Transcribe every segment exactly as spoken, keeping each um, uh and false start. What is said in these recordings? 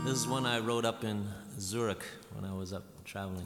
This is one I wrote up in Zurich when I was up traveling.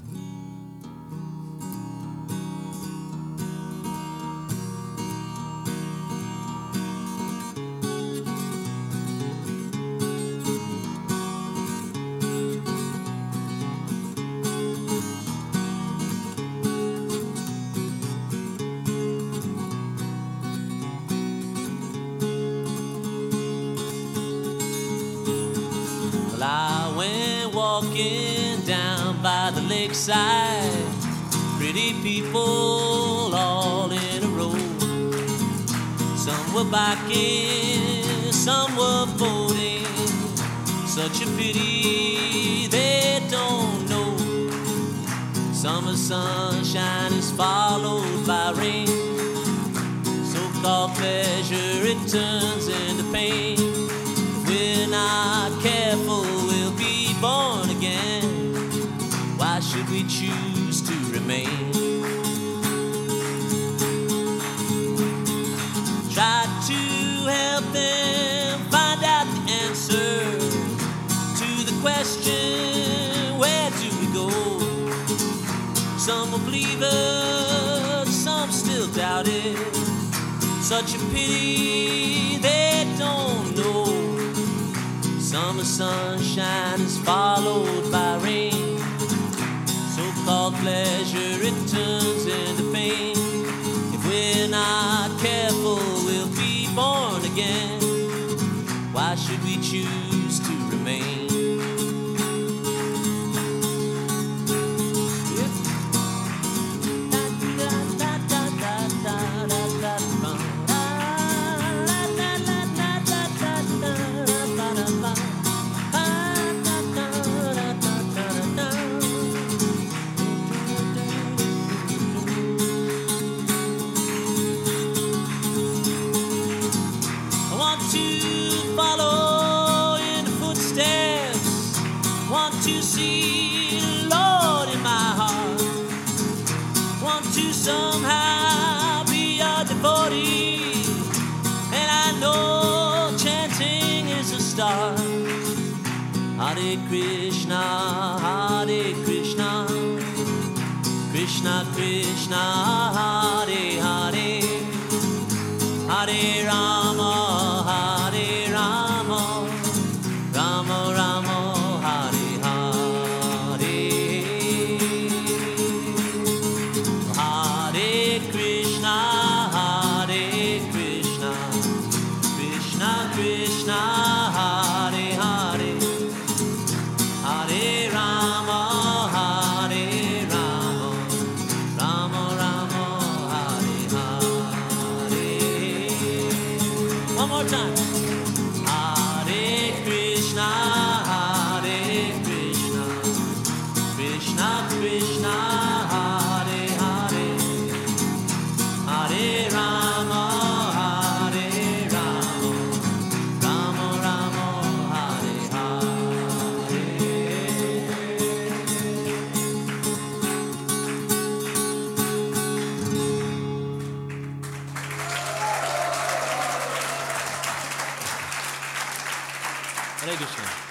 I went walking down by the lakeside, pretty people all in a row. Some were biking, some were boating. Such a pity they don't know. Summer sunshine is followed by rain. So-called pleasure, it turns into pain. We're not careful, we'll be born again. Why should we choose to remain? Try to help them find out the answer to the question, where do we go? Some will believe it, some still doubt it. Such a pity they don't know. Summer sunshine is followed by rain. So-called pleasure, it turns into pain. If we're not careful, we'll be born again. Why should we choose to remain? Follow in the footsteps, want to see the Lord in my heart, want to somehow be a devotee, and I know chanting is a start. Hare Krishna, Hare Krishna, Krishna Krishna, Hare Hare, Hare Rama, Hare Rama, Rama Rama, Hare Hare. Hare Krishna, Hare Krishna, Krishna Krishna, Hare Hare, Hare Rama, Hare Rama, Rama Rama, Hare Hare. One more time. Hare Krishna, Hare Krishna, Krishna Krishna, Hare Hare, Hare Rama, Hare Rama, Rama Rama, Hare Hare. Hare Krishna.